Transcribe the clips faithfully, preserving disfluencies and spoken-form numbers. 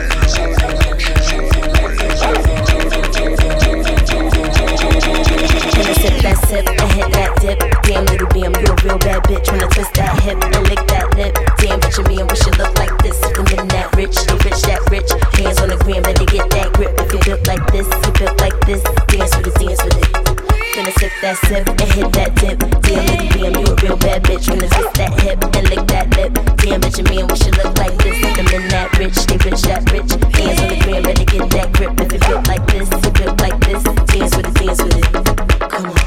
haters, all the hoochies, all the players, all the When I sip that sip and hit that dip, damn little bam, you a real bad bitch. When I twist that hip and lick that lip, damn bitch and me and we should look like this. If I'm in that rich, they rich that rich. Hands on the gram, better get that grip. If you built like this, you built like this. Dance with it, dance with it. When I sip that sip and hit that dip, damn little bam, you a real bad bitch. When I twist that hip and lick that lip, damn bitch and me and we should look like this. If I'm in that rich, they rich that rich. Hands on the gram, better get that grip. If you built like this, you built like this. Dance with it, dance with it. Come on.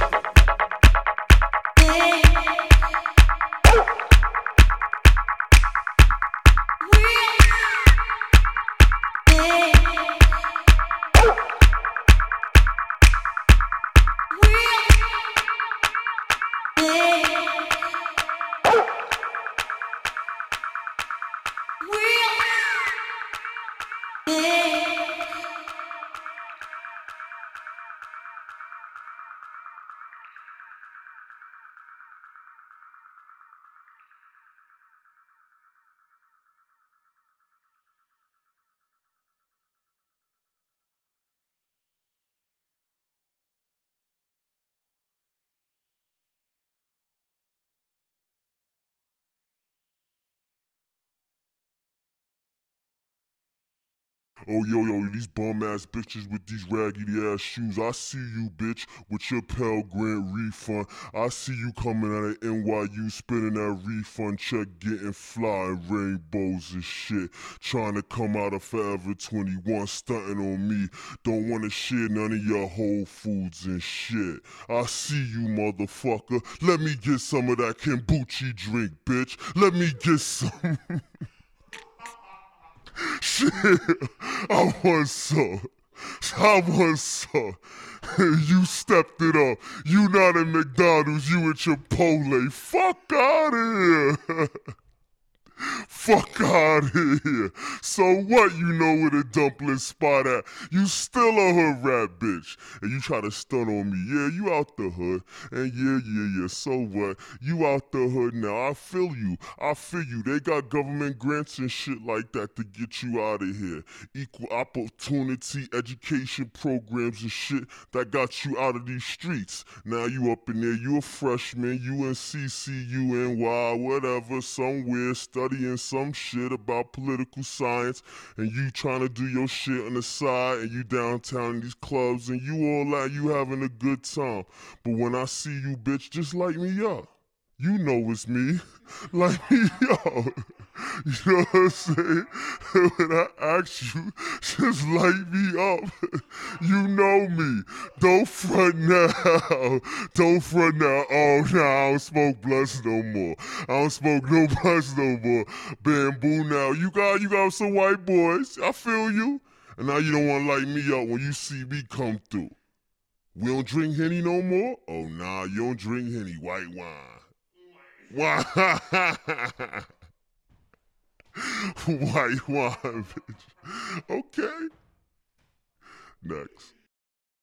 Oh, yo, yo, these bum-ass bitches with these raggedy-ass shoes. I see you, bitch, with your Pell Grant refund. I see you coming out of N Y U, spending that refund check, getting fly and rainbows and shit. Trying to come out of Forever twenty-one, stunting on me. Don't want to share none of your Whole Foods and shit. I see you, motherfucker. Let me get some of that kombucha drink, bitch. Let me get some. Shit, I want some. I want some. You stepped it up. You not at McDonald's, you at Chipotle. Fuck out of here. Fuck out of here. So what, you know where the dumpling spot at? You still a hood rat bitch. And you try to stun on me. Yeah, you out the hood. And yeah, yeah, yeah, so what? You out the hood now. I feel you. I feel you. They got government grants and shit like that to get you out of here. Equal opportunity education programs and shit that got you out of these streets. Now you up in there. You a freshman. You in C C U, N Y, whatever, somewhere studying. studying some shit about political science, and you trying to do your shit on the side, and you downtown in these clubs, and you all that, you having a good time. But when I see you, bitch, just light me up. You know it's me. Light me up. You know what I'm saying? When I ask you, just light me up. You know me. Don't front now. Don't front now. Oh, nah, I don't smoke blunts no more. I don't smoke no blunts no more. Bamboo now. You got, you got some white boys. I feel you. And now you don't want to light me up when you see me come through. We don't drink Henny no more? Oh, nah, you don't drink Henny. White wine. Wine. White wine, bitch. Okay. Next.